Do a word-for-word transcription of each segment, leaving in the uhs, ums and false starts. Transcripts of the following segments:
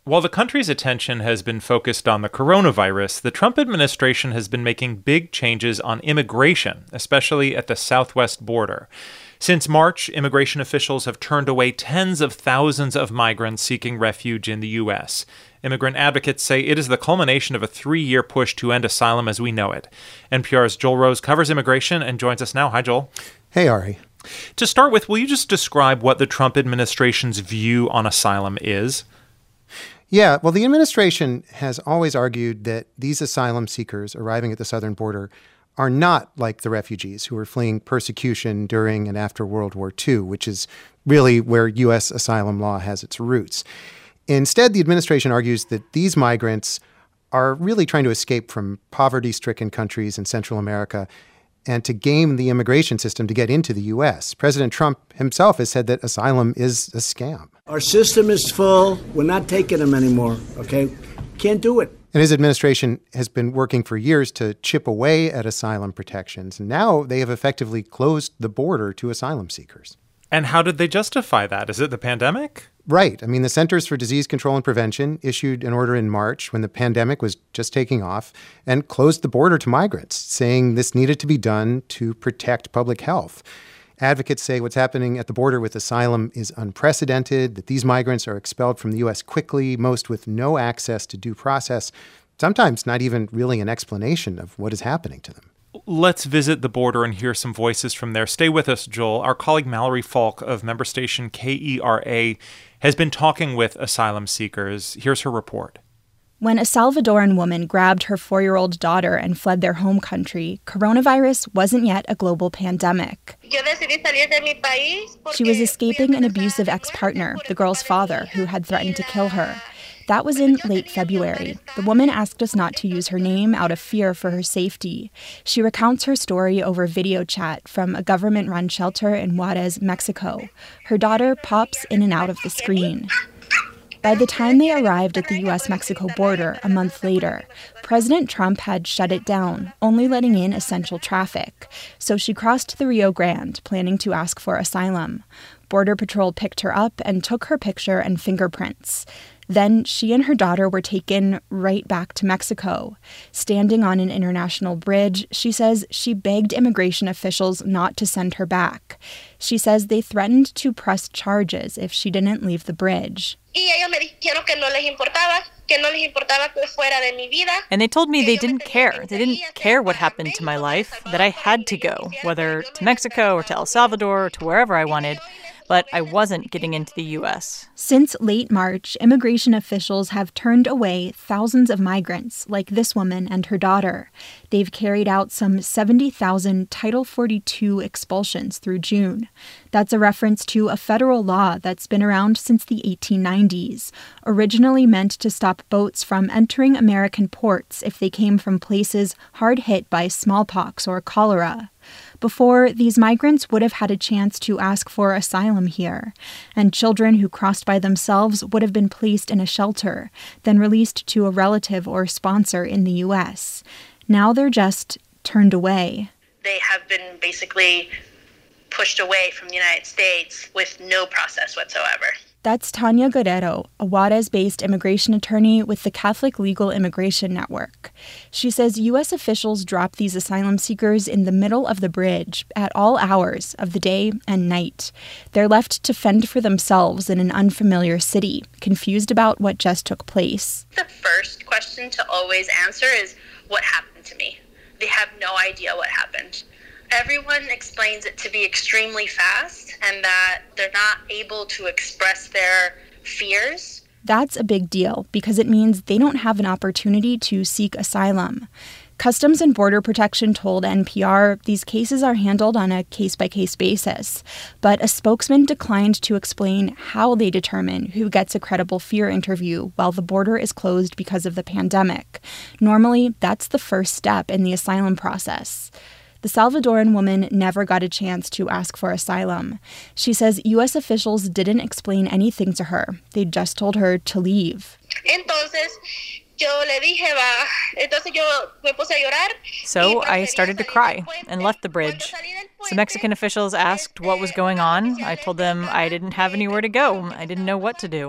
While the country's attention has been focused on the coronavirus, the Trump administration has been making big changes on immigration, especially at the southwest border. Since March, immigration officials have turned away tens of thousands of migrants seeking refuge in the U S. Immigrant advocates say it is the culmination of a three-year push to end asylum as we know it. N P R's Joel Rose covers immigration and joins us now. Hi, Joel. Hey, Ari. To start with, will you just describe what the Trump administration's view on asylum is? Yeah, well, the administration has always argued that these asylum seekers arriving at the southern border are not like the refugees who were fleeing persecution during and after World War Two, which is really where U S asylum law has its roots. Instead, the administration argues that these migrants are really trying to escape from poverty-stricken countries in Central America and to game the immigration system to get into the U S. President Trump himself has said that asylum is a scam. Our system is full. We're not taking them anymore, okay? Can't do it. And his administration has been working for years to chip away at asylum protections. And now they have effectively closed the border to asylum seekers. And how did they justify that? Is it the pandemic? Right. I mean, the Centers for Disease Control and Prevention issued an order in March when the pandemic was just taking off and closed the border to migrants, saying this needed to be done to protect public health. Advocates say what's happening at the border with asylum is unprecedented, that these migrants are expelled from the U S quickly, most with no access to due process, sometimes not even really an explanation of what is happening to them. Let's visit the border and hear some voices from there. Stay with us, Joel. Our colleague Mallory Falk of member station K E R A has been talking with asylum seekers. Here's her report. When a Salvadoran woman grabbed her four-year-old daughter and fled their home country, coronavirus wasn't yet a global pandemic. She was escaping an abusive ex-partner, the girl's father, who had threatened to kill her. That was in late February. The woman asked us not to use her name out of fear for her safety. She recounts her story over video chat from a government-run shelter in Juarez, Mexico. Her daughter pops in and out of the screen. By the time they arrived at the U S Mexico border a month later, President Trump had shut it down, only letting in essential traffic. So she crossed the Rio Grande, planning to ask for asylum. Border Patrol picked her up and took her picture and fingerprints. Then she and her daughter were taken right back to Mexico. Standing on an international bridge, she says she begged immigration officials not to send her back. She says they threatened to press charges if she didn't leave the bridge. And they told me they didn't care. They didn't care what happened to my life, that I had to go, whether to Mexico or to El Salvador or to wherever I wanted. But I wasn't getting into the U S. Since late March, immigration officials have turned away thousands of migrants, like this woman and her daughter. They've carried out some seventy thousand Title forty-two expulsions through June. That's a reference to a federal law that's been around since the eighteen nineties, originally meant to stop boats from entering American ports if they came from places hard hit by smallpox or cholera. Before, these migrants would have had a chance to ask for asylum here, and children who crossed by themselves would have been placed in a shelter, then released to a relative or sponsor in the U S. Now they're just turned away. They have been basically pushed away from the United States with no process whatsoever. That's Tanya Guerrero, a Juarez-based immigration attorney with the Catholic Legal Immigration Network. She says U S officials drop these asylum seekers in the middle of the bridge at all hours of the day and night. They're left to fend for themselves in an unfamiliar city, confused about what just took place. The first question to always answer is, what happened to me? They have no idea what happened. Everyone explains it to be extremely fast and that they're not able to express their fears. That's a big deal because it means they don't have an opportunity to seek asylum. Customs and Border Protection told N P R these cases are handled on a case-by-case basis, but a spokesman declined to explain how they determine who gets a credible fear interview while the border is closed because of the pandemic. Normally, that's the first step in the asylum process. The Salvadoran woman never got a chance to ask for asylum. She says U S officials didn't explain anything to her. They just told her to leave. So I started to cry and left the bridge. Some Mexican officials asked what was going on. I told them I didn't have anywhere to go. I didn't know what to do.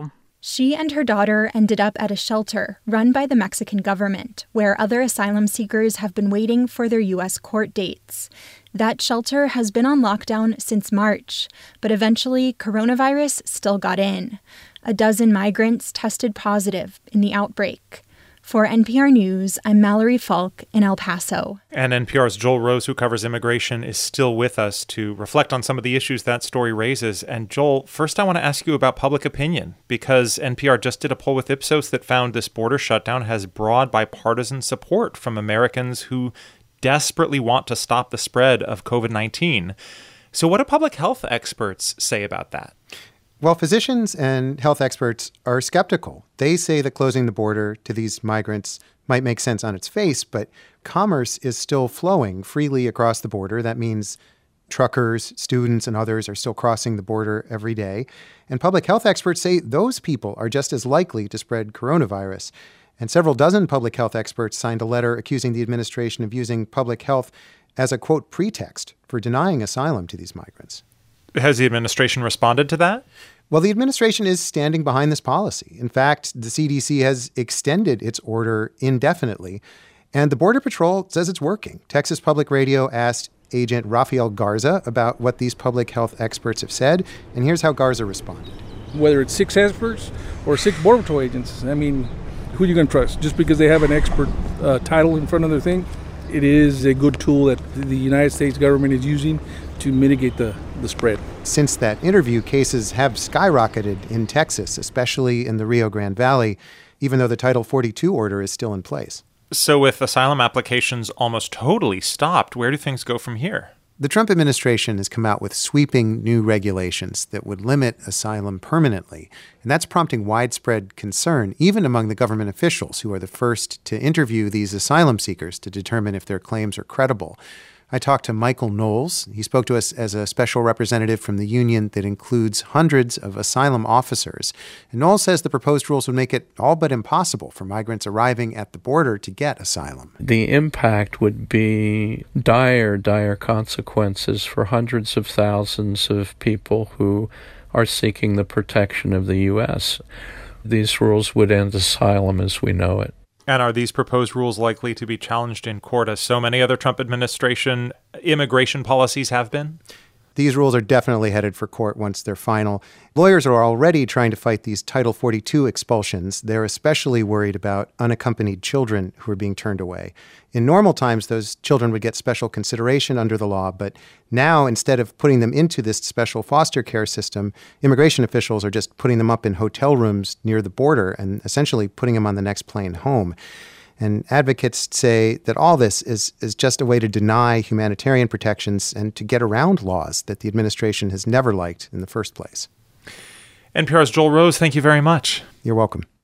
She and her daughter ended up at a shelter run by the Mexican government, where other asylum seekers have been waiting for their U S court dates. That shelter has been on lockdown since March, but eventually coronavirus still got in. A dozen migrants tested positive in the outbreak. For N P R News, I'm Mallory Falk in El Paso. And N P R's Joel Rose, who covers immigration, is still with us to reflect on some of the issues that story raises. And Joel, first I want to ask you about public opinion, because N P R just did a poll with Ipsos that found this border shutdown has broad bipartisan support from Americans who desperately want to stop the spread of covid nineteen. So what do public health experts say about that? Well, physicians and health experts are skeptical. They say that closing the border to these migrants might make sense on its face, but commerce is still flowing freely across the border. That means truckers, students, and others are still crossing the border every day. And public health experts say those people are just as likely to spread coronavirus. And several dozen public health experts signed a letter accusing the administration of using public health as a, quote, pretext for denying asylum to these migrants. Has the administration responded to that? Well, the administration is standing behind this policy. In fact, the C D C has extended its order indefinitely, and the Border Patrol says it's working. Texas Public Radio asked Agent Rafael Garza about what these public health experts have said, and here's how Garza responded. Whether it's six experts or six Border Patrol agents, I mean, who are you going to trust? Just because they have an expert uh, title in front of their thing? It is a good tool that the United States government is using to mitigate the, the spread. Since that interview, cases have skyrocketed in Texas, especially in the Rio Grande Valley, even though the Title forty-two order is still in place. So with asylum applications almost totally stopped, where do things go from here? The Trump administration has come out with sweeping new regulations that would limit asylum permanently, and that's prompting widespread concern, even among the government officials who are the first to interview these asylum seekers to determine if their claims are credible. I talked to Michael Knowles. He spoke to us as a special representative from the union that includes hundreds of asylum officers. And Knowles says the proposed rules would make it all but impossible for migrants arriving at the border to get asylum. The impact would be dire, dire consequences for hundreds of thousands of people who are seeking the protection of the U S. These rules would end asylum as we know it. And are these proposed rules likely to be challenged in court, as so many other Trump administration immigration policies have been? These rules are definitely headed for court once they're final. Lawyers are already trying to fight these Title forty-two expulsions. They're especially worried about unaccompanied children who are being turned away. In normal times, those children would get special consideration under the law, but now, instead of putting them into this special foster care system, immigration officials are just putting them up in hotel rooms near the border and essentially putting them on the next plane home. And advocates say that all this is, is just a way to deny humanitarian protections and to get around laws that the administration has never liked in the first place. N P R's Joel Rose, thank you very much. You're welcome.